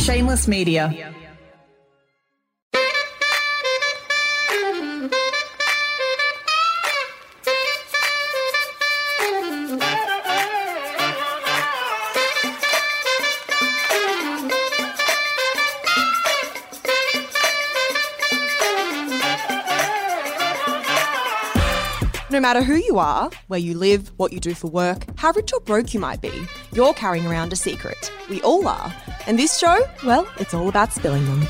Shameless Media. No matter who you are, where you live, what you do for work, how rich or broke you might be, you're carrying around a secret. We all are. And this show, well, it's all about spilling them.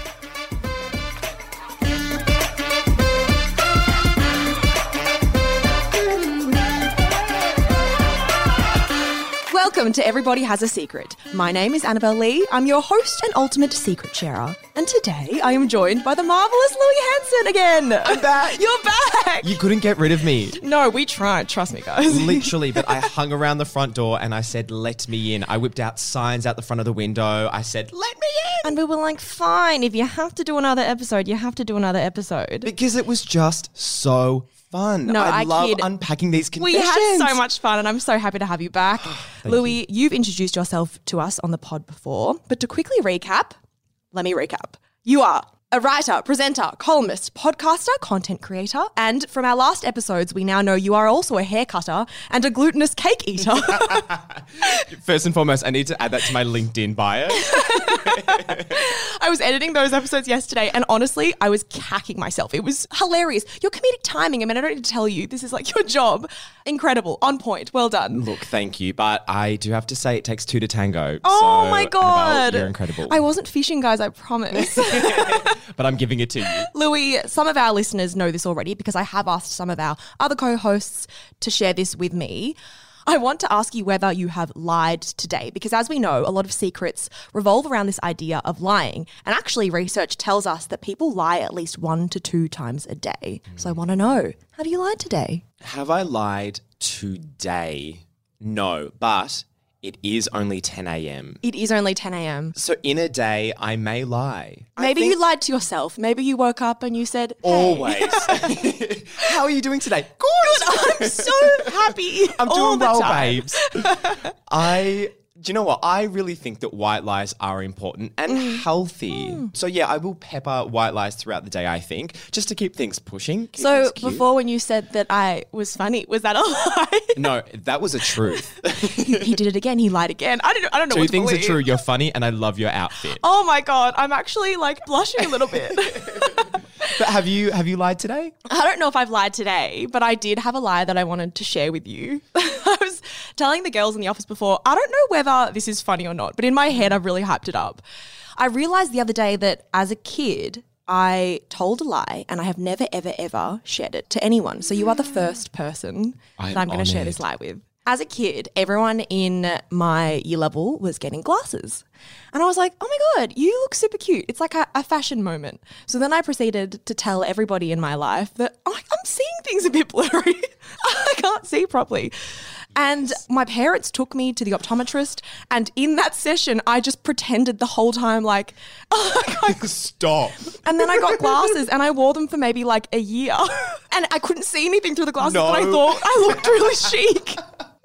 Welcome to Everybody Has a Secret. My name is Annabelle Lee. I'm your host and ultimate secret sharer. And today I am joined by the marvellous Louis Hanson again. I'm back. You're back. You couldn't get rid of me. No, we tried. Trust me, guys. Literally, but I hung around the front door and I said, let me in. I whipped out signs out the front of the window. I said, let me in. And we were like, fine, if you have to do another episode, you have to do another episode. Because it was just so fun. No, I love kid. unpacking these We confessions. had so much fun and I'm so happy to have you back. Louis, you've introduced yourself to us on the pod before, but to quickly recap, let me recap. You are a writer, presenter, columnist, podcaster, content creator, and from our last episodes, we now know you are also a hair cutter and a glutinous cake eater. First and foremost, I need to add that to my LinkedIn bio. I was editing those episodes yesterday and honestly, I was cacking myself. It was hilarious. Your comedic timing, I mean, I don't need to tell you, this is like your job. Incredible. On point. Well done. Look, thank you. But I do have to say it takes two to tango. Oh So, my God. Annabelle, you're incredible. I wasn't fishing, guys, I promise. But I'm giving it to you. Louis, some of our listeners know this already because I have asked some of our other co-hosts to share this with me. I want to ask you whether you have lied today because as we know, a lot of secrets revolve around this idea of lying. And actually research tells us that people lie at least 1 to 2 times a day. So I want to know, have you lied today? Have I lied today? No, but it is only 10 a.m. It is only 10 a.m. So in a day, I may lie. Maybe you lied to yourself. Maybe you woke up and you said, hey. Always. How are you doing today? Good. I'm so happy. I'm all doing the well, time. babes. Do you know what? I really think that white lies are important and healthy. So yeah, I will pepper white lies throughout the day, I think, just to keep things pushing. Keep So things cute. before when you said that I was funny, was that a lie? No, that was a truth. He did it again. He lied again. I don't know Two what to things are believe. true. You're funny and I love your outfit. Oh my God. I'm actually like blushing a little bit. But have you lied today? I don't know if I've lied today, but I did have a lie that I wanted to share with you. I was telling the girls in the office before, I don't know whether this is funny or not, but in my head, I've really hyped it up. I realized the other day that as a kid, I told a lie and I have never, ever, ever shared it to anyone. So you are the first person that I'm going to share honoured. this lie with. As a kid, everyone in my year level was getting glasses. And I was like, oh my God, you look super cute. It's like a fashion moment. So then I proceeded to tell everybody in my life that I'm seeing things a bit blurry. I can't see properly. And my parents took me to the optometrist. And in that session, I just pretended the whole time like, Stop. and then I got glasses and I wore them for maybe like a year. And I couldn't see anything through the glasses, but I No. thought I looked really chic.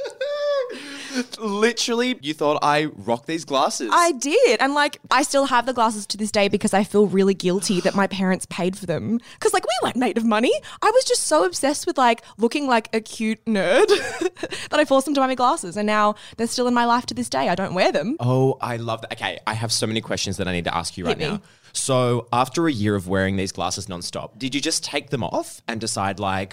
Literally, you thought I rock these glasses. I did. And like, I still have the glasses to this day because I feel really guilty that my parents paid for them. Because like, we weren't made of money. I was just so obsessed with like looking like a cute nerd that I forced them to buy me glasses. And now they're still in my life to this day. I don't wear them. Oh, I love that. Okay, I have so many questions that I need to ask you right Hit me. now. So after a year of wearing these glasses nonstop, did you just take them off and decide like,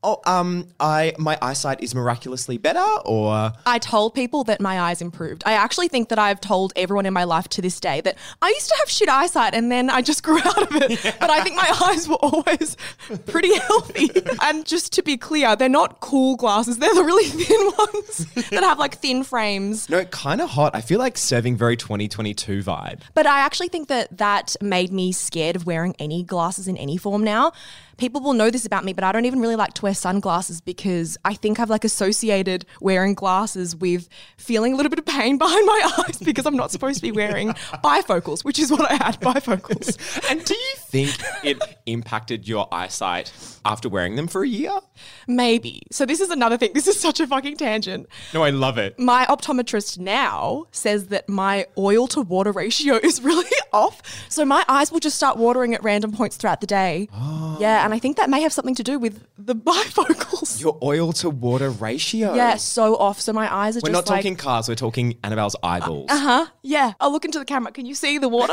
my eyesight is miraculously better, or I told people that my eyes improved. I actually think that I've told everyone in my life to this day that I used to have shit eyesight and then I just grew out of it. Yeah. But I think my eyes were always pretty healthy. And just to be clear, they're not cool glasses. They're the really thin ones that have like thin frames. no, kind of hot. I feel like serving very 2022 vibe. But I actually think that made me scared of wearing any glasses in any form now people will know this about me, but I don't even really like to wear sunglasses because I think I've like associated wearing glasses with feeling a little bit of pain behind my eyes because I'm not supposed to be wearing bifocals, which is what I had, bifocals. And do you think it impacted your eyesight after wearing them for a year? Maybe. So this is another thing. This is such a fucking tangent. No, I love it. My optometrist now says that my oil to water ratio is really off. So my eyes will just start watering at random points throughout the day. Oh. Yeah, and I think that may have something to do with the bifocals. Your oil to water ratio. Yeah, so off. So my eyes are We're not talking cars, we're talking Annabelle's eyeballs. Yeah. I'll look into the camera. Can you see the water?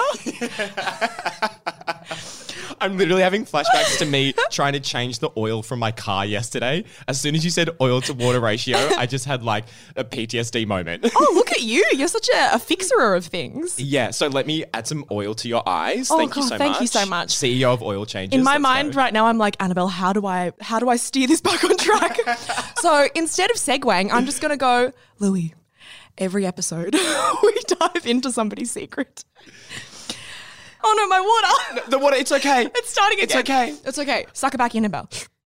I'm literally having flashbacks to me trying to change the oil from my car yesterday. As soon as you said oil to water ratio, I just had like a PTSD moment. Oh, look at you. You're such a fixer of things. Yeah, so let me add some oil to your eyes. Thank you so much. CEO of Oil Changes. In my mind right now, I'm like, Annabelle, how do I steer this back on track? So instead of segueing, I'm just going to go, Louie, every episode we dive into somebody's secret. Oh no, my water. The water, it's okay. It's starting again. It's okay. It's okay. Suck it back in, Annabelle.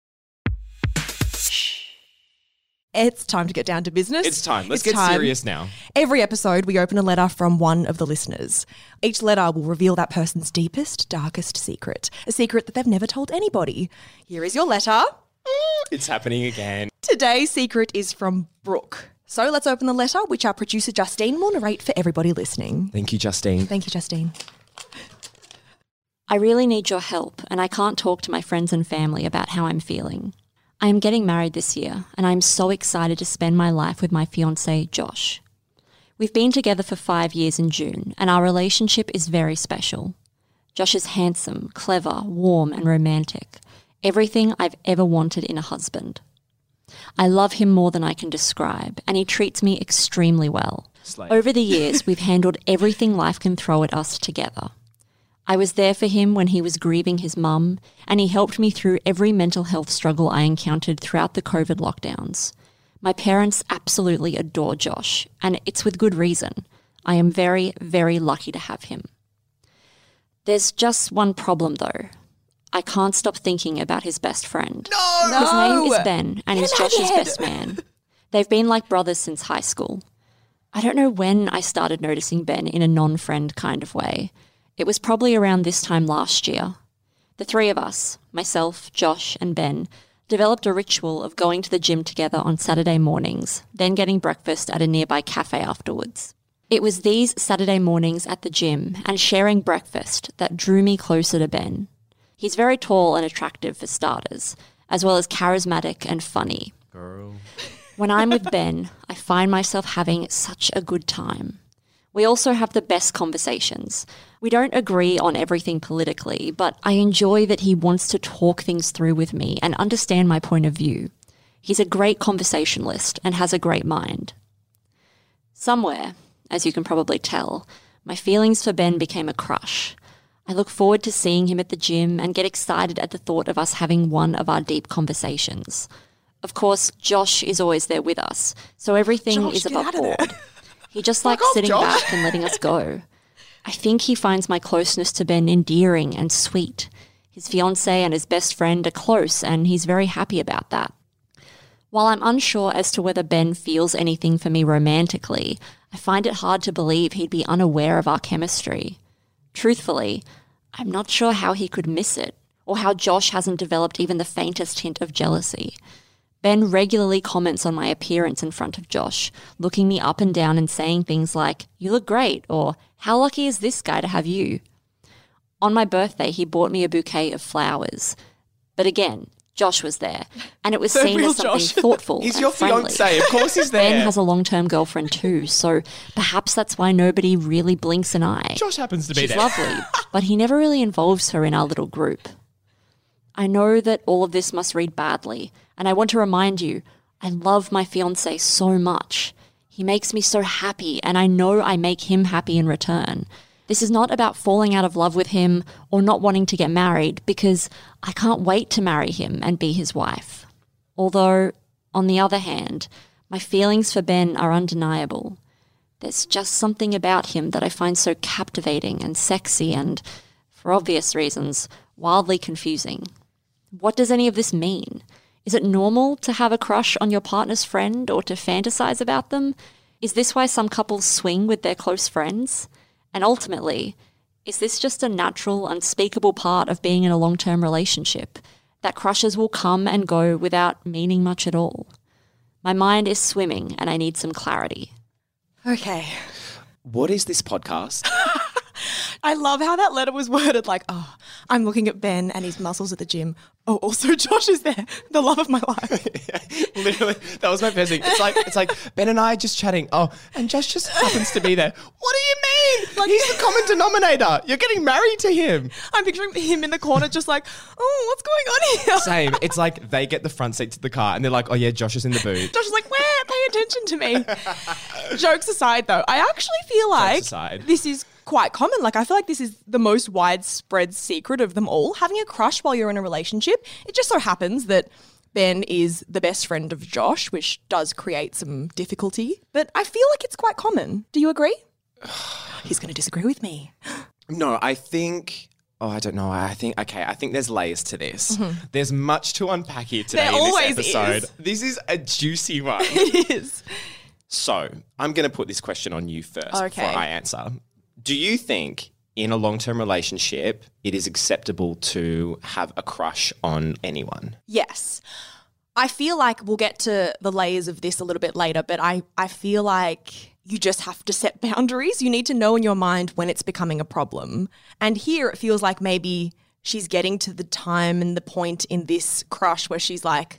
It's time to get down to business. It's time. Let's get serious now. Every episode, we open a letter from one of the listeners. Each letter will reveal that person's deepest, darkest secret, a secret that they've never told anybody. Here is your letter. It's happening again. Today's secret is from Brooke. So let's open the letter, which our producer Justine will narrate for everybody listening. Thank you, Justine. Thank you, Justine. I really need your help, and I can't talk to my friends and family about how I'm feeling. I am getting married this year, and I'm so excited to spend my life with my fiancé, Josh. We've been together for 5 years in June, and our relationship is very special. Josh is handsome, clever, warm, and romantic. Everything I've ever wanted in a husband. I love him more than I can describe, and he treats me extremely well. Over the years, we've handled everything life can throw at us together. I was there for him when he was grieving his mum, and he helped me through every mental health struggle I encountered throughout the COVID lockdowns. My parents absolutely adore Josh, and it's with good reason. I am very, very lucky to have him. There's just one problem, though. I can't stop thinking about his best friend. No! His name is Ben, and he's Josh's best man. They've been like brothers since high school. I don't know when I started noticing Ben in a non-friend kind of way. It was probably around this time last year. The three of us, myself, Josh, and Ben, developed a ritual of going to the gym together on Saturday mornings, then getting breakfast at a nearby cafe afterwards. It was these Saturday mornings at the gym and sharing breakfast that drew me closer to Ben. He's very tall and attractive for starters, as well as charismatic and funny. Girl. When I'm with Ben, I find myself having such a good time. We also have the best conversations. We don't agree on everything politically, but I enjoy that he wants to talk things through with me and understand my point of view. He's a great conversationalist and has a great mind. Somewhere, as you can probably tell, my feelings for Ben became a crush. I look forward to seeing him at the gym and get excited at the thought of us having one of our deep conversations. Of course, Josh is always there with us, so everything is above board. He just likes sitting back and letting us go. I think he finds my closeness to Ben endearing and sweet. His fiancé and his best friend are close, and he's very happy about that. While I'm unsure as to whether Ben feels anything for me romantically, I find it hard to believe he'd be unaware of our chemistry. Truthfully, I'm not sure how he could miss it, or how Josh hasn't developed even the faintest hint of jealousy. Ben regularly comments on my appearance in front of Josh, looking me up and down and saying things like, "You look great," or "How lucky is this guy to have you?" On my birthday, he bought me a bouquet of flowers. But again, Josh was there, and it was seen as something thoughtful. He's and your friendly. fiancé, of course he's there. Ben has a long-term girlfriend too, so perhaps that's why nobody really blinks an eye. Josh happens to be She's there. lovely, but he never really involves her in our little group. I know that all of this must read badly, and I want to remind you, I love my fiancé so much. He makes me so happy, and I know I make him happy in return. This is not about falling out of love with him or not wanting to get married, because I can't wait to marry him and be his wife. Although, on the other hand, my feelings for Ben are undeniable. There's just something about him that I find so captivating and sexy and, for obvious reasons, wildly confusing. What does any of this mean? Is it normal to have a crush on your partner's friend or to fantasize about them? Is this why some couples swing with their close friends? And ultimately, is this just a natural, unspeakable part of being in a long-term relationship, that crushes will come and go without meaning much at all? My mind is swimming and I need some clarity. Okay. What is this podcast? I love how that letter was worded like, oh, I'm looking at Ben and his muscles at the gym. Oh, also Josh is there, the love of my life. Literally, that was my first thing. It's like Ben and I just chatting. Oh, and Josh just happens to be there. What do you mean? Like, he's the common denominator. You're getting married to him. I'm picturing him in the corner just like, oh, what's going on here? Same. It's like they get the front seat to the car and they're like, oh yeah, Josh is in the boot. Josh is like, where? Pay attention to me. Jokes aside though, I actually feel like this is quite common. Like, I feel like this is the most widespread secret of them all. Having a crush while you're in a relationship. It just so happens that Ben is the best friend of Josh, which does create some difficulty. But I feel like it's quite common. Do you agree? He's going to disagree with me. No, I think... Oh, I don't know. I think there's layers to this. Mm-hmm. There's much to unpack here today in this episode. This is a juicy one. It is. So, I'm going to put this question on you first before I answer. Do you think in a long-term relationship it is acceptable to have a crush on anyone? Yes. I feel like we'll get to the layers of this a little bit later, but I feel like you just have to set boundaries. You need to know in your mind when it's becoming a problem. And here it feels like maybe she's getting to the time and the point in this crush where she's like,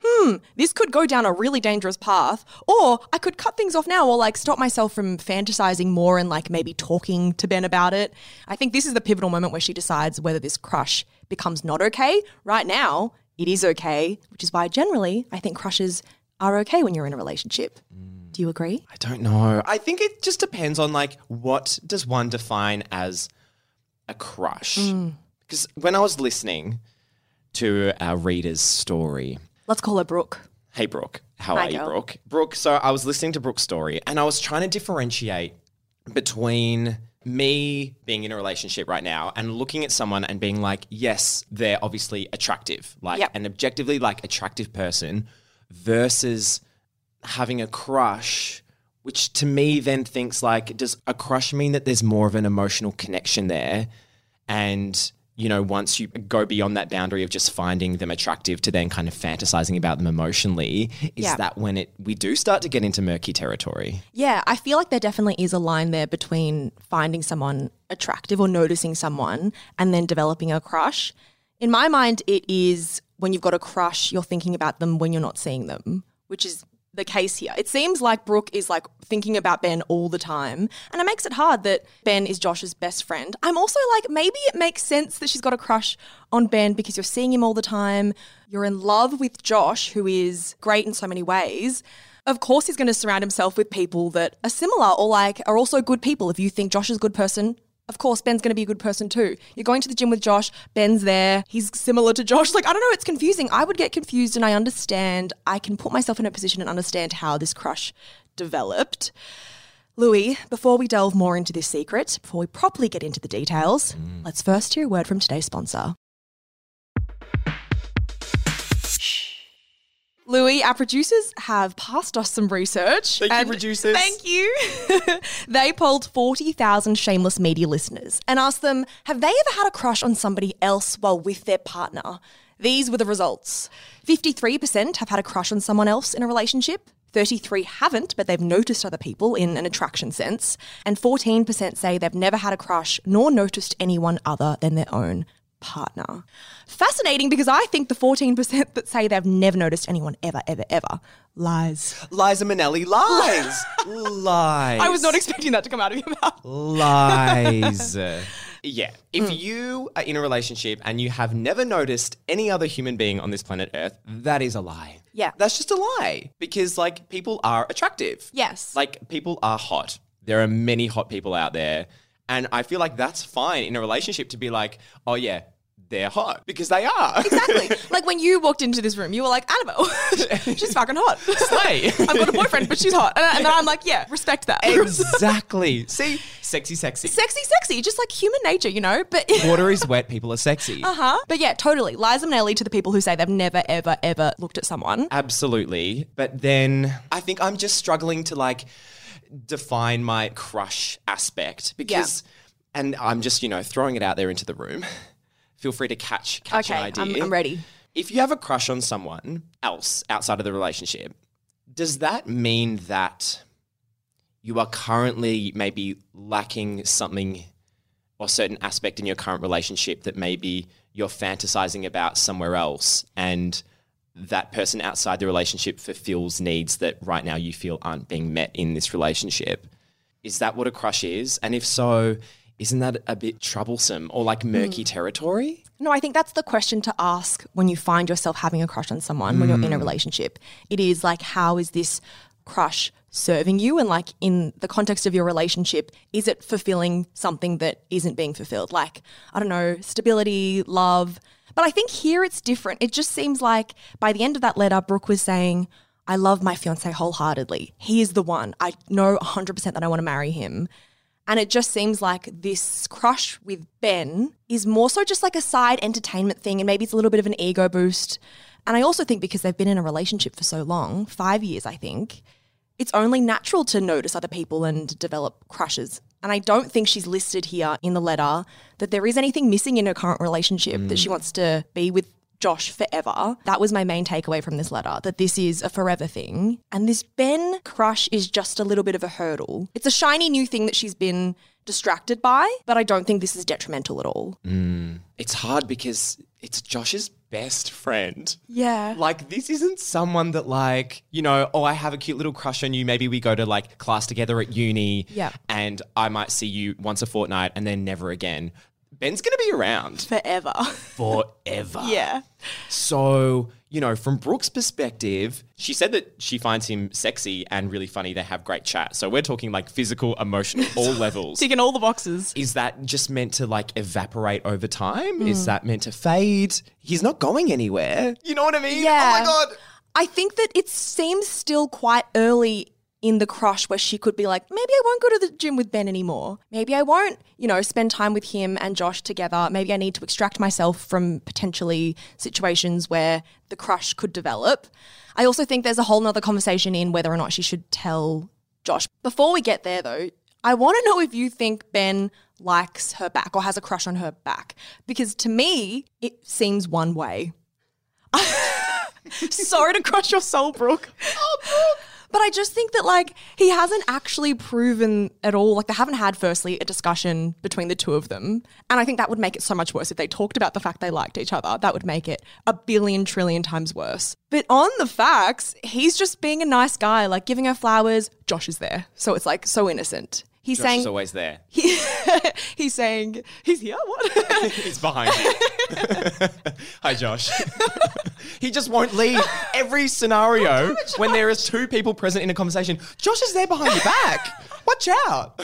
this could go down a really dangerous path, or I could cut things off now or like stop myself from fantasizing more and like maybe talking to Ben about it. I think this is the pivotal moment where she decides whether this crush becomes not okay. Right now, it is okay, which is why generally I think crushes are okay when you're in a relationship. Do you agree? I don't know. I think it just depends on like what does one define as a crush? Because when I was listening to our reader's story... Let's call her Brooke. Hey, Brooke. How are you, Brooke? Brooke, so I was listening to Brooke's story and I was trying to differentiate between me being in a relationship right now and looking at someone and being like, yes, they're obviously attractive, like an objectively like attractive person versus having a crush, which to me then thinks like, does a crush mean that there's more of an emotional connection there? And... you know, once you go beyond that boundary of just finding them attractive to then kind of fantasizing about them emotionally, is that when we do start to get into murky territory? Yeah, I feel like there definitely is a line there between finding someone attractive or noticing someone and then developing a crush. In my mind, it is when you've got a crush, you're thinking about them when you're not seeing them, which is the case here. It seems like Brooke is like thinking about Ben all the time, and it makes it hard that Ben is Josh's best friend. I'm also like, maybe it makes sense that she's got a crush on Ben because you're seeing him all the time. You're in love with Josh, who is great in so many ways. Of course, he's going to surround himself with people that are similar or like are also good people. If you think Josh is a good person, of course, Ben's going to be a good person too. You're going to the gym with Josh, Ben's there, he's similar to Josh. Like, I don't know, it's confusing. I would get confused and I understand. I can put myself in a position and understand how this crush developed. Louis, before we delve more into this secret, before we properly get into the details, let's first hear a word from today's sponsor. Louis, our producers have passed us some research. Thank you, producers. Thank you. They polled 40,000 shameless media listeners and asked them, have they ever had a crush on somebody else while with their partner? These were the results. 53% have had a crush on someone else in a relationship. 33% haven't, but they've noticed other people in an attraction sense. And 14% say they've never had a crush nor noticed anyone other than their own partner. Fascinating, because I think the 14% that say they've never noticed anyone ever lies. Liza Minnelli lies. Lies. I was not expecting that to come out of your mouth. Lies. Yeah. If you are in a relationship and you have never noticed any other human being on this planet Earth, that is a lie. Yeah. That's just a lie because like people are attractive. Yes. Like people are hot. There are many hot people out there. And I feel like that's fine in a relationship to be like, oh yeah, they're hot because they are. Exactly. Like when you walked into this room, you were like, Annabelle, she's fucking hot. Slay. I've got a boyfriend, but she's hot. And then I'm like, yeah, respect that. Exactly. See, sexy. Sexy, just like human nature, you know? But water is wet, people are sexy. But yeah, totally. Liza Minnelli to the people who say they've never, ever, ever looked at someone. Absolutely. But then I think I'm just struggling to like define my crush aspect because, and I'm just, throwing it out there into the room. Feel free to catch an idea. I'm ready. If you have a crush on someone else outside of the relationship, does that mean that you are currently maybe lacking something or a certain aspect in your current relationship that maybe you're fantasizing about somewhere else, and that person outside the relationship fulfills needs that right now you feel aren't being met in this relationship? Is that what a crush is? And if so, isn't that a bit troublesome or like murky territory? No, I think that's the question to ask when you find yourself having a crush on someone when you're in a relationship. It is like, how is this crush serving you? And like in the context of your relationship, is it fulfilling something that isn't being fulfilled? Like, I don't know, stability, love. But I think here it's different. It just seems like by the end of that letter, Brooke was saying, I love my fiancé wholeheartedly. He is the one. I know 100% that I want to marry him. And it just seems like this crush with Ben is more so just like a side entertainment thing, and maybe it's a little bit of an ego boost. And I also think because they've been in a relationship for so long, 5 years I think, it's only natural to notice other people and develop crushes. And I don't think she's listed here in the letter that there is anything missing in her current relationship, that she wants to be with Josh forever. That was my main takeaway from this letter, that this is a forever thing. And this Ben crush is just a little bit of a hurdle. It's a shiny new thing that she's been distracted by, but I don't think this is detrimental at all. It's hard because it's Josh's best friend. Yeah. Like, this isn't someone that like, I have a cute little crush on you. Maybe we go to like class together at uni. Yeah. And I might see you once a fortnight and then never again. Ben's going to be around. Forever. Yeah. So, from Brooke's perspective, she said that she finds him sexy and really funny. They have great chat. So we're talking like physical, emotional, all levels. Ticking all the boxes. Is that just meant to like evaporate over time? Is that meant to fade? He's not going anywhere. You know what I mean? Yeah. Oh my God. I think that it seems still quite early in the crush where she could be like, maybe I won't go to the gym with Ben anymore. Maybe I won't, spend time with him and Josh together. Maybe I need to extract myself from potentially situations where the crush could develop. I also think there's a whole nother conversation in whether or not she should tell Josh. Before we get there though, I want to know if you think Ben likes her back or has a crush on her back. Because to me, it seems one way. Sorry to crush your soul, Brooke. Oh, Brooke. But I just think that, like, he hasn't actually proven at all. Like, they haven't had, firstly, a discussion between the two of them. And I think that would make it so much worse if they talked about the fact they liked each other. That would make it a billion trillion times worse. But on the facts, he's just being a nice guy, like giving her flowers. Josh is there. So it's, like, so innocent. He's Josh saying, is always there. He's saying, he's here? What? He's behind you. Hi, Josh. He just won't leave. Every scenario when there is two people present in a conversation, Josh is there behind your back. Watch out.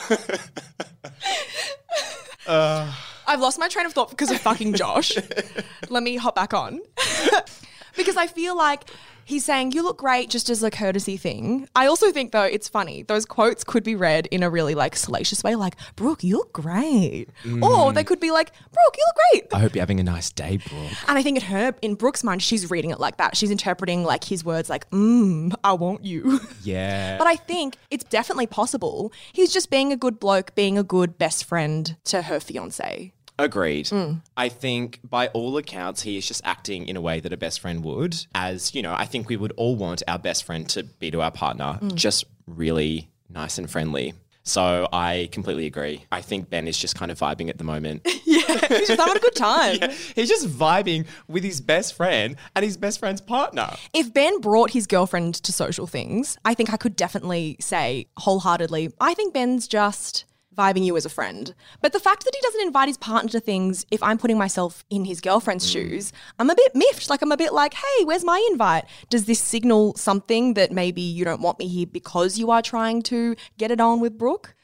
I've lost my train of thought because of fucking Josh. Let me hop back on. Because I feel like he's saying, you look great, just as a courtesy thing. I also think, though, it's funny. Those quotes could be read in a really, like, salacious way, like, Brooke, you look great. Or they could be like, Brooke, you look great. I hope you're having a nice day, Brooke. And I think in Brooke's mind, she's reading it like that. She's interpreting, like, his words like, I want you. Yeah. But I think it's definitely possible. He's just being a good bloke, being a good best friend to her fiancé. Agreed. I think by all accounts, he is just acting in a way that a best friend would. As, I think we would all want our best friend to be to our partner, just really nice and friendly. So I completely agree. I think Ben is just kind of vibing at the moment. Yeah, he's just having a good time. Yeah, he's just vibing with his best friend and his best friend's partner. If Ben brought his girlfriend to social things, I think I could definitely say wholeheartedly, I think Ben's just vibing you as a friend. But the fact that he doesn't invite his partner to things, if I'm putting myself in his girlfriend's shoes, I'm a bit miffed. Like I'm a bit like, hey, where's my invite? Does this signal something that maybe you don't want me here because you are trying to get it on with Brooke?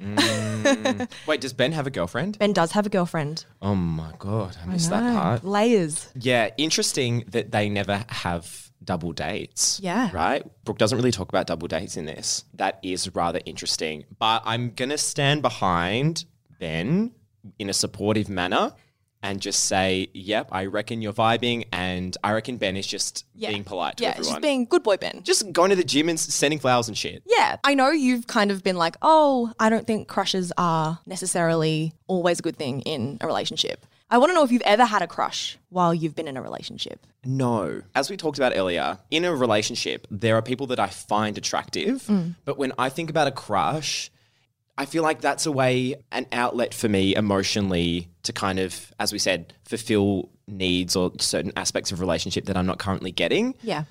Wait, does Ben have a girlfriend? Ben does have a girlfriend. Oh my God, I missed that part. Layers. Yeah, interesting that they never have double dates. Yeah. Right? Brooke doesn't really talk about double dates in this. That is rather interesting. But I'm going to stand behind Ben in a supportive manner and just say, yep, I reckon you're vibing, and I reckon Ben is just being polite to everyone. Just being good boy Ben. Just going to the gym and sending flowers and shit. Yeah. I know you've kind of been like, oh, I don't think crushes are necessarily always a good thing in a relationship. I want to know if you've ever had a crush while you've been in a relationship. No. As we talked about earlier, in a relationship, there are people that I find attractive, but when I think about a crush, I feel like that's a way, an outlet for me emotionally to kind of, as we said, fulfill needs or certain aspects of relationship that I'm not currently getting. Yeah.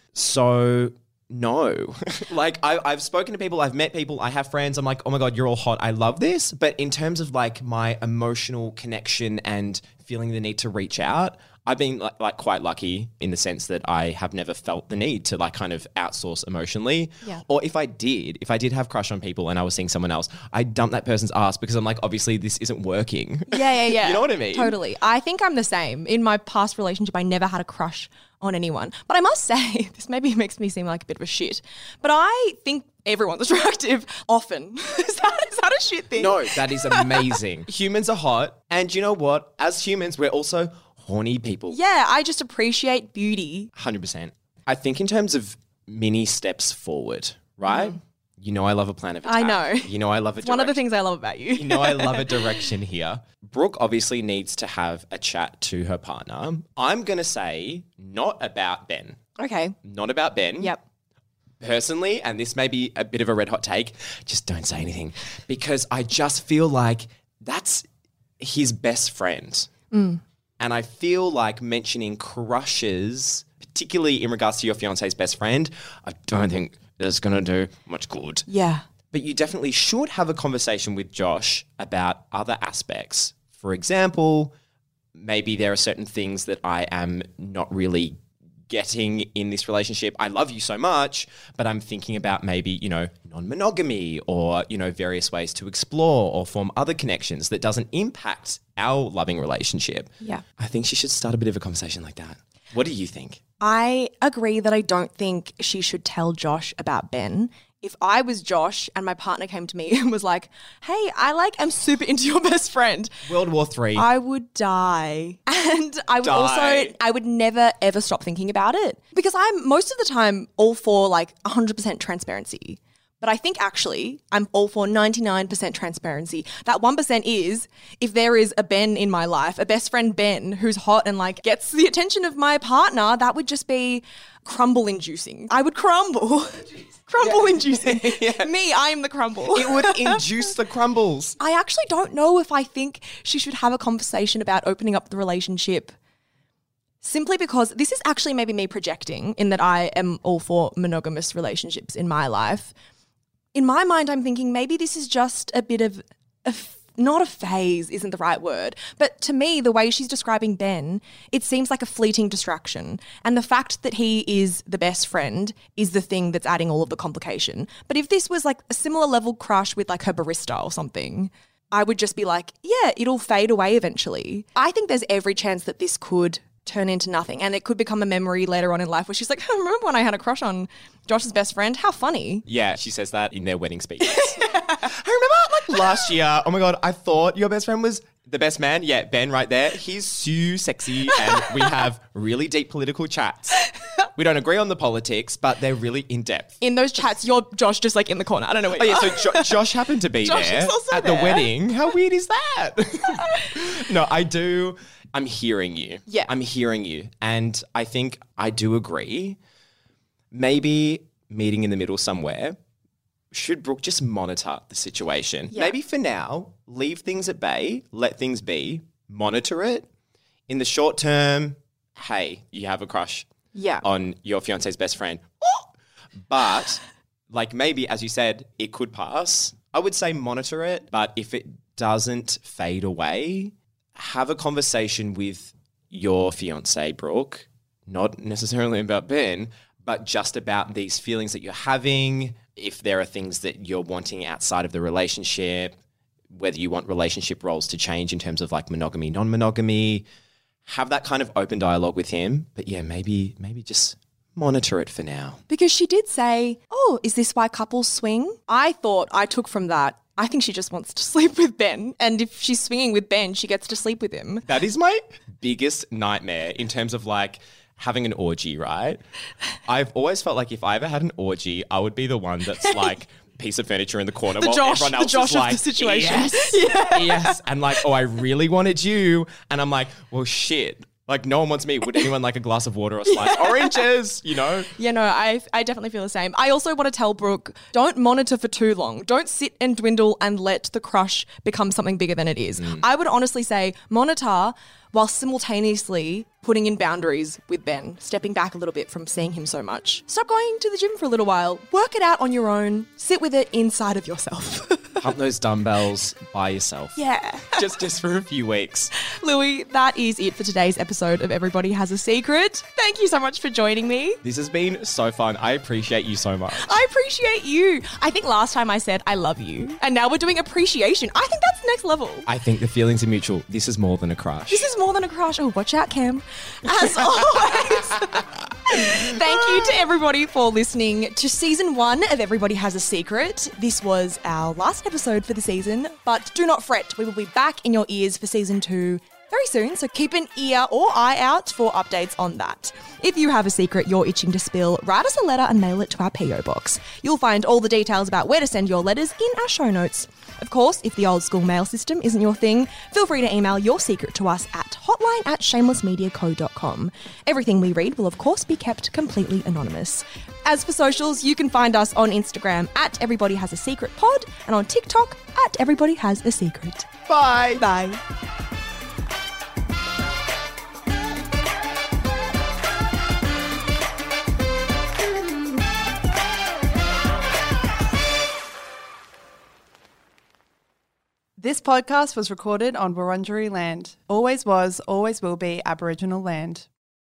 So no. Like I've spoken to people, I've met people, I have friends, I'm like, oh my God, you're all hot. I love this. But in terms of like my emotional connection and feeling the need to reach out, I've been like quite lucky in the sense that I have never felt the need to like kind of outsource emotionally. Yeah. Or if I did have crush on people and I was seeing someone else, I'd dump that person's ass because I'm like, obviously this isn't working. Yeah. You know what I mean? Totally. I think I'm the same. In my past relationship, I never had a crush on anyone. But I must say, this maybe makes me seem like a bit of a shit, but I think everyone's attractive often. Is that a shit thing? No, that is amazing. Humans are hot. And you know what? As humans, we're also horny people. Yeah, I just appreciate beauty. 100%. I think in terms of mini steps forward, right? You know I love a plan of attack. I know. You know I love a It's one of the things I love about you. You know I love a direction here. Brooke obviously needs to have a chat to her partner. I'm going to say not about Ben. Okay. Not about Ben. Yep. Personally, and this may be a bit of a red hot take, just don't say anything because I just feel like that's his best friend. And I feel like mentioning crushes, particularly in regards to your fiance's best friend, I don't think it's going to do much good. Yeah. But you definitely should have a conversation with Josh about other aspects. For example, maybe there are certain things that I am not really getting in this relationship. I love you so much, but I'm thinking about maybe, non-monogamy or, various ways to explore or form other connections that doesn't impact our loving relationship. Yeah. I think she should start a bit of a conversation like that. What do you think? I agree that I don't think she should tell Josh about Ben. If I was Josh and my partner came to me and was like, hey, I'm super into your best friend. World War III. I would die. And I would I would never ever stop thinking about it because I'm most of the time all for like 100% transparency. But I think actually I'm all for 99% transparency. That 1% is if there is a Ben in my life, a best friend Ben who's hot and like gets the attention of my partner, that would just be crumble inducing. I would crumble. Crumble inducing. Yeah. Me, I am the crumble. It would induce the crumbles. I actually don't know if I think she should have a conversation about opening up the relationship simply because this is actually maybe me projecting in that I am all for monogamous relationships in my life. In my mind, I'm thinking maybe this is just a bit of not a phase isn't the right word, but to me, the way she's describing Ben, it seems like a fleeting distraction. And the fact that he is the best friend is the thing that's adding all of the complication. But if this was like a similar level crush with like her barista or something, I would just be like, yeah, it'll fade away eventually. I think there's every chance that this could turn into nothing and it could become a memory later on in life where she's like, I remember when I had a crush on Josh's best friend. How funny. Yeah, she says that in their wedding speeches. I remember like last year, oh my God, I thought your best friend was the best man. Yeah, Ben right there. He's so sexy and we have really deep political chats. We don't agree on the politics, but they're really in-depth. In those chats, you're Josh just like in the corner. I don't know what you are. So Josh happened to be there at the wedding. How weird is that? No, I do. I'm hearing you. Yeah. I'm hearing you. And I think I do agree. Maybe meeting in the middle somewhere. Should Brooke just monitor the situation? Yeah. Maybe for now, leave things at bay, let things be, monitor it. In the short term, hey, you have a crush on your fiance's best friend. But like maybe, as you said, it could pass. I would say monitor it. But if it doesn't fade away, have a conversation with your fiance, Brooke, not necessarily about Ben, but just about these feelings that you're having, if there are things that you're wanting outside of the relationship, whether you want relationship roles to change in terms of like monogamy, non-monogamy, have that kind of open dialogue with him. But yeah, maybe just monitor it for now. Because she did say, oh, is this why couples swing? I took from that, I think she just wants to sleep with Ben. And if she's swinging with Ben, she gets to sleep with him. That is my biggest nightmare in terms of like having an orgy, right? I've always felt like if I ever had an orgy, I would be the one that's like piece of furniture in the corner while everyone else is like, of the situation. Yes, yes. And like, oh, I really wanted you. And I'm like, well, shit. Like, no one wants me. Would anyone like a glass of water or sliced oranges, you know? Yeah, no, I definitely feel the same. I also want to tell Brooke, don't monitor for too long. Don't sit and dwindle and let the crush become something bigger than it is. I would honestly say monitor while simultaneously putting in boundaries with Ben, stepping back a little bit from seeing him so much. Stop going to the gym for a little while. Work it out on your own. Sit with it inside of yourself. Pump those dumbbells by yourself. Yeah. Just for a few weeks. Louis, that is it for today's episode of Everybody Has a Secret. Thank you so much for joining me. This has been so fun. I appreciate you so much. I appreciate you. I think last time I said I love you, and now we're doing appreciation. I think that's next level. I think the feelings are mutual. This is more than a crush. This is more than a crush. Oh, watch out, Cam. As always, thank you to everybody for listening to season 1 of Everybody Has a Secret. This was our last episode for the season, but do not fret. We will be back in your ears for season 2 very soon, so keep an ear or eye out for updates on that. If you have a secret you're itching to spill, write us a letter and mail it to our PO box. You'll find all the details about where to send your letters in our show notes. Of course, if the old school mail system isn't your thing, feel free to email your secret to us at hotline@shamelessmediaco.com. Everything we read will of course be kept completely anonymous. As for socials, you can find us on Instagram at Everybody Has a Secret Pod and on TikTok at Everybody Has a Secret. Bye. Bye. This podcast was recorded on Wurundjeri land. Always was, always will be Aboriginal land.